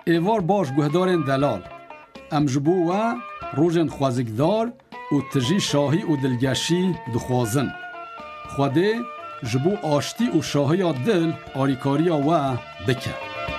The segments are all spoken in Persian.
ایوار باش گهدارن دلال ام جبو و روژن خوازگدار و تجی شاهی و دلگشی دخوازن خوده جبو آشتی و شاهی دل آریکاری و بکه.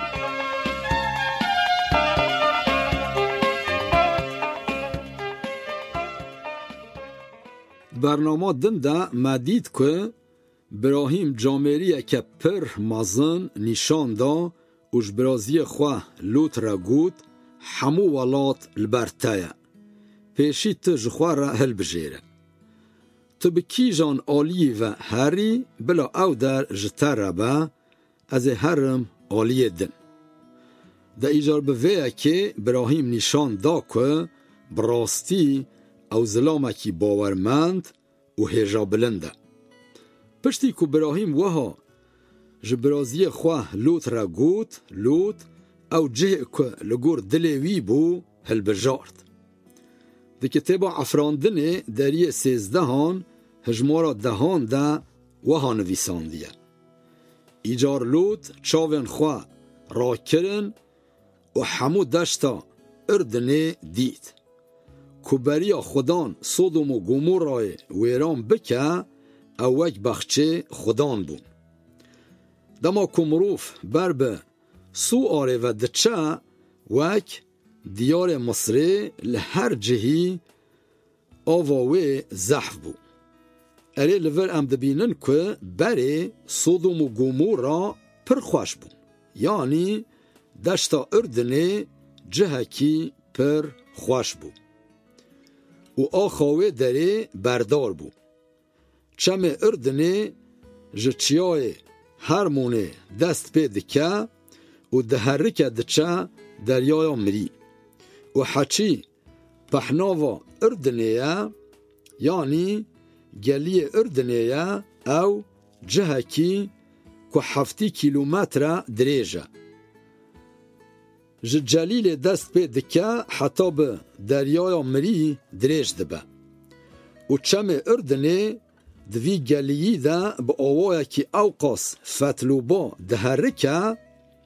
برنامه دنده مدید که براهیم جامعه که پر مازن نشان دا و جبرازی خواه لوت را گود همو ولات البرتایه پیشی تج خواه را هل بجیره تو بکی جان آلی و هری بلا او در جتر را با از هرم آلی دن دا ایجار بویه که براهیم نشان دا که براستی او ظلامکی باورمند و هجا بلنده پشتی که براهیم وها جبرازی خواه لوت را گوت لوت او جه که لگور دلوی بو هل بجارد ده کتابا عفراندنه دریه 13 هجمارا 10 ده وها نویساندیه ایجار لوت چاوین خواه را کرن و همو دشتا اردنه دید که بریا خودان سودوم و گمورای ویران بکه او وک بخچه خودان بون دما کمروف بربه سو آره و دچه وک دیار مصره لهر جهی آواوه زحف بو اره لور ام دبینن که بره سودوم و گمورا پر خوش بون یعنی دشتا اردنه جهکی پر خوش بو و آخاوه دره بردار بو چم اردنه جچیای هرمونه دست پی دکه و دهرکه دچه دریای مری و حچی پحناوا اردنه یعنی گلی اردنه او جهکی که 7 کیلومتر دریجه جلیل دست پی دکه حتی به دریای مری دریج دبه و چم اردنه دوی گلیی ده با آوایی که اوقاس فتلوبا دهرکه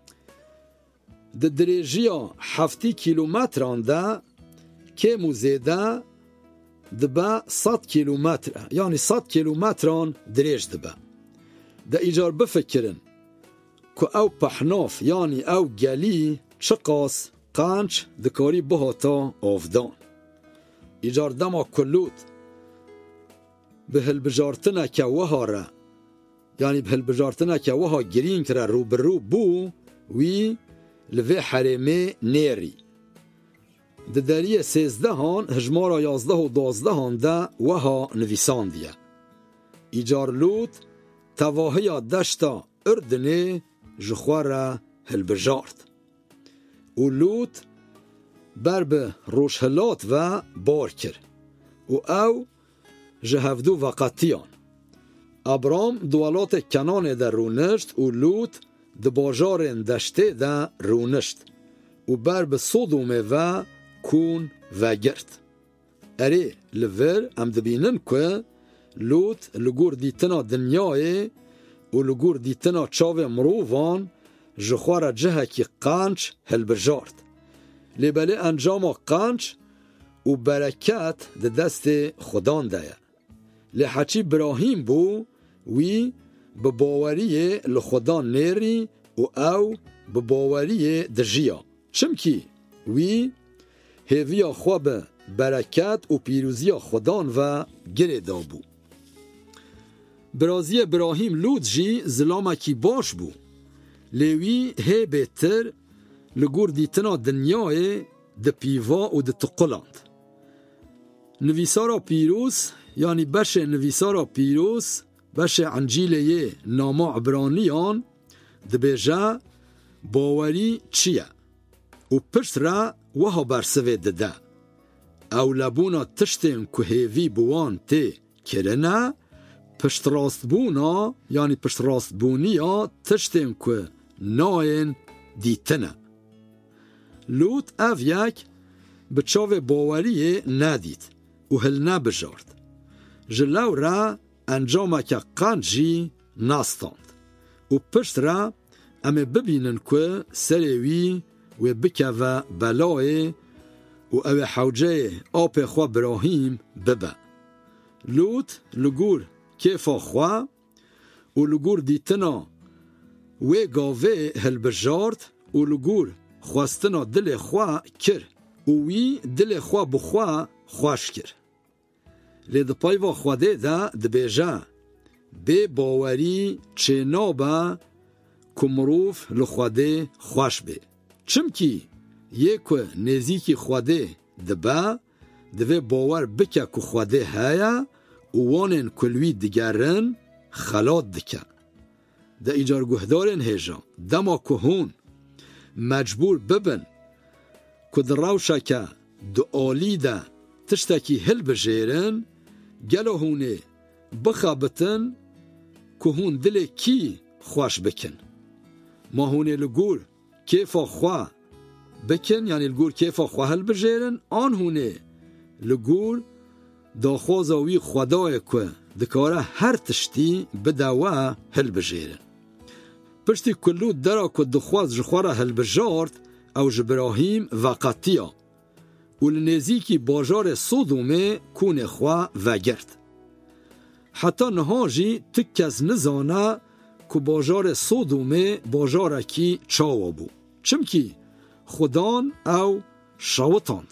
ده دریجیا 7 کیلومتران ده که موزیده ده با 100 کیلومتر یعنی 100 کیلومتران دریج دبه ده ایجار بفکرن که او پحناف یعنی او گلی چقاس قانچ دکاری بهاتا آفدان ایجار دما کلوت به هلبجارتنه که وها را یعنی به هلبجارتنه که وها گرین کرا رو برو بو وی لوی حرمه نیری ده دریه 13 هجمارا 11 و 12 ده وها نویسان دیه ایجار لوت تواهی دشتا اردنه جخوار هلبجارت و لوت بربه روشهلات و بار کر و او جهفدو و قطیان ابرام دوالات کنان در رونشت و لوت ده باجارن دشته در رونشت و بربه صدومه و کون و گرد اره لور ام دبینن که لوت لگور دیتنا دنیای و لگور دیتنا چاو مرووان جخوار جهکی قانچ هلبجارد لباله انجام قانچ و برکت ده دست خدان ده لحچی براهیم بو وی به باوری لخدان نیری و او به باوری دجیا چمکی وی هیویا خواب برکت و پیروزی خدان و گره دا بو برازی براهیم لود جی ظلامکی باش بو لیوی هی بهتر لگور دیتنا دنیای ده پیوا و ده تقلاند نویسارا پیروس یعنی بش نویسارا پیروس بش انجیلیه ناما عبرانیان ده بیجه باوری چیه و پشت را وها برسوه ده او لبونا تشتین که هیوی بوان تی کرنه پشت راست بونا یعنی پشت راست بونیا تشتین که ناین دیتنه لوت او یک بچاو باوری ندید و هل نبجارد جلو را انجام که قنجی نستاند و پشت را اما ببینن که سروی و بکوه بلای و او حوجه آپ خوا براهیم ببه. لوط لگور کیفا خوا و لگور دیتنا و گاوه هلبجارد و لگور خواستنا دل خوا کر و وی دل خوا بخوا خوش کر. لید پایوا خواده ده دبیجه به باوری چه نابه کمروف لخواده خوش به. چمکی یک نزیکی خواده دبه دوی باور بکه که خواده هیا و وانن کلوی دگرن خلات دکه. ده ایجار گهدارن هیجا دما که هون مجبور ببن که در روشه که دو آلی ده تشتکی هل بجیرن گلو هونه بخابتن که هون دل کی خوش بکن. ما هونه لگور کیفا خواه بکن یعنی لگور کیفا خواه هل بجیرن آن هونه لگور داخوازاوی خدای که دکاره هر تشتی بدوه هل بجیرن. پشتی کلو درا که دخواز جخواره هل بجارد او جبراهیم وقتیا و لنزیکی باجار صدومه کون خواه وگرد. حتی نهاجی تکز نزانه که باجار صدومه باجاره کی چاوا بو چمکی خودان او شاوتاند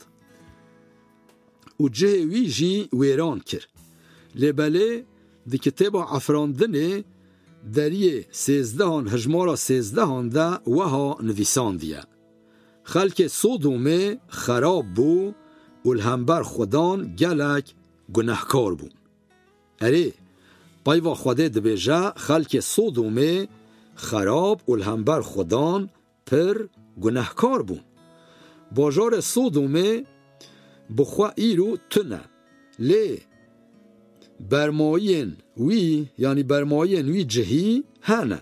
و جه ویجی ویران کر. لبله دی کتاب عفراندنه دریه 13 هجمارا 13 ده وها نویسان دیه. خلک صدومه خراب بو و الهمبر خودان گلک گناهکار بون. اره پایوا خواده دبیجه خلک صدومه خراب و الهمبر خودان پر گناهکار بون. باجار صدومه بخوا ایرو تنه لی برماین وی یعنی برماین وی جهی هنه.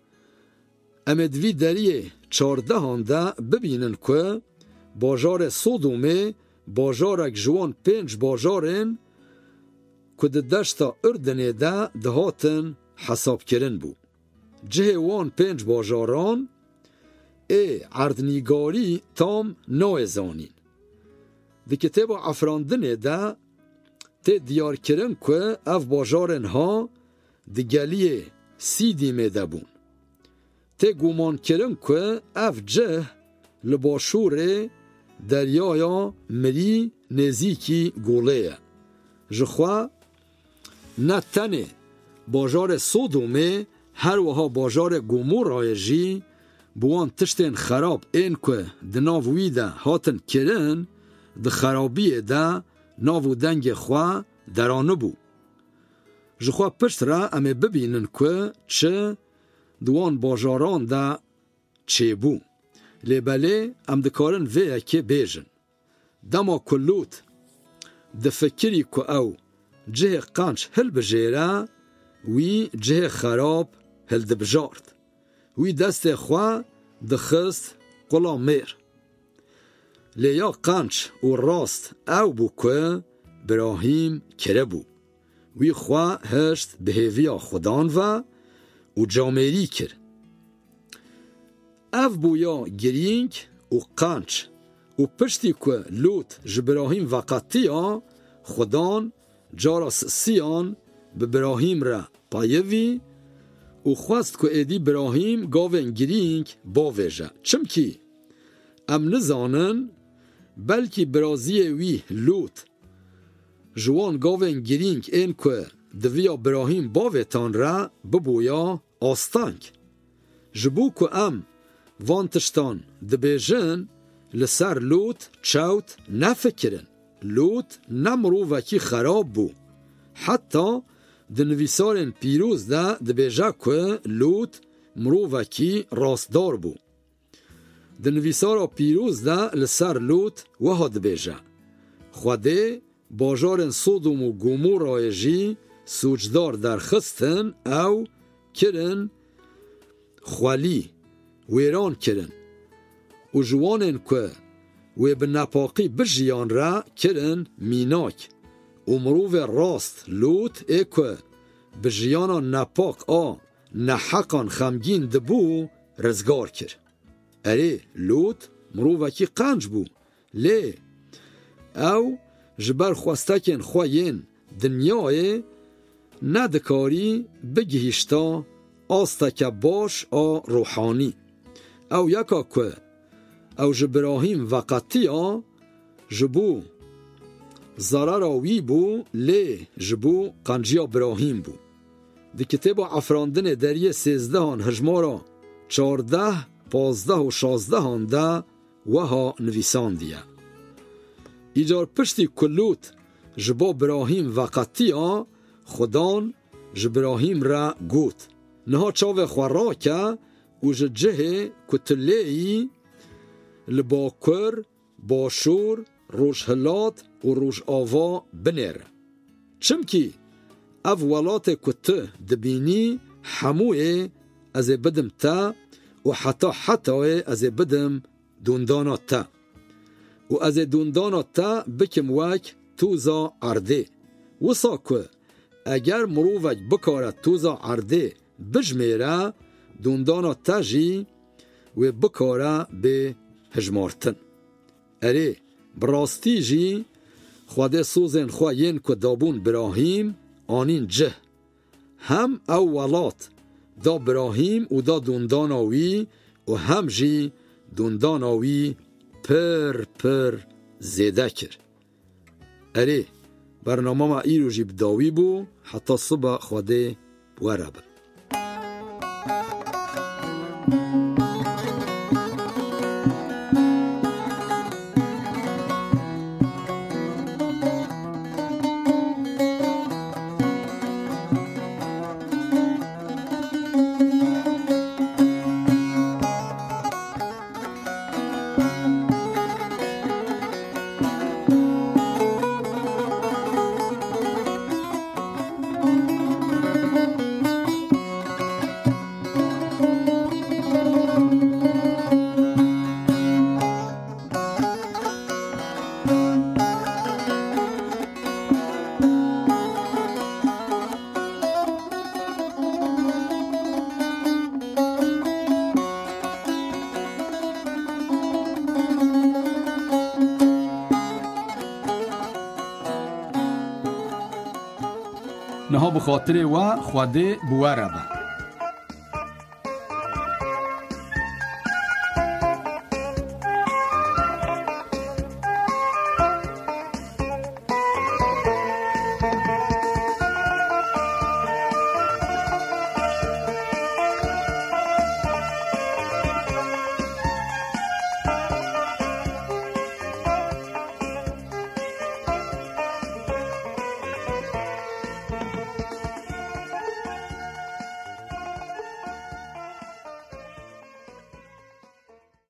امدوی دریه 14 ده ببینن که باجار صدومه باجارک جوان 5 باجارن که ده دشتا اردنه ده دهاتن حساب کرن بو. جه وان 5 باجاران عردنیگاری تام نوزانین. ده کتاب عفراندنه ده ته دیار کرن که اف باجارن ها ده گلیه سیدیمه ده بون. ته گومان کرن که اف جه لباشور دریایا مری نزیکی گوله. جخوا نه تنه باجار صدومه هر وها باجار گومورای جی بوان تشتین خراب این که ده ناوی ده هاتن کرن ده خرابیه ده ناو دنگ خوا درانه بو. جخوا پشت را امه ببینن که چه دوان باجاران ده چه بو. لیبله ام دکارن ویه که بیجن. دما کلوت ده فکری که او جه قانچ هل بجیره وی جه خراب هل ده بجارد. وی دست خوا ده خست قلا میر. لیا قانچ و راست او بو که براهیم کره بو. وی خوا هشت بهویا خودان و جامعی کر. او بویا گرینگ و قانچ و پشتی که لوت جبراهیم وقتیا خودان جارس سیان به براهیم را پایوی و خواست که ایدی براهیم گاوین گرینگ باویجه. چمکی ام نزانن بلکی برازی وی لوت جوان گاوین گرینگ این که دویا براهیم باویتان را ببویا آستانک. جبو که ام وانتشتان دبیجن لسر لوت چوت نفکرن. لوت نمرو وکی خراب بو. حتی دنویسارن پیروز ده دبیجه که لوت مرو وکی راستدار بو. دنویسارا پیروز ده لسر لوت وها دبیجه خواده باجارن صدوم و گومورای جی سوجدار در خستن او کرن خوالی ویران کرن و جوانن که و به نپاقی بجیان را کرن میناک و مروف راست لوت ای که بجیانا نپاق نحقان خمگین دبو رزگار کر. اره لوت مروفکی قنج بو لی او جبر خواستکن خواین دنیای ندکاری بگیشتا آستک باش آ روحانی او یکا که او جبراهیم وقتی آ جبو ضرر وی بو لی جبو قنجیا براهیم بو دی کتاب عفراندن دریه 13 هجمارا 14 15 و 16 ده وها نویساندیه ایجار پشتی کلوت جبا براهیم وقتی آ خدان جبراهیم را گوت نها چاوه خواه که و جه کتلیی لباکر باشور روش هلات و روش آوا بنر چمکی او ولات کته دبینی هموه از بدم تا و حتی از بدم دوندانا تا و از دوندانا تا بکم وک توزا عرده وسا که اگر مروفک بکارد توزا عرده بجمیره دوندانا تا جی و بکاره به هجمارتن اره براستی جی خواده سوزن خواهین که دابون براهیم آنین جه هم او ولات دا براهیم و دا دونداناوی و هم جی دونداناوی پر زیده کر اره برنامه ما ایرو جی بداوی بو حتی صبح خواده بواره بر نها بخاطر و خواده بواره با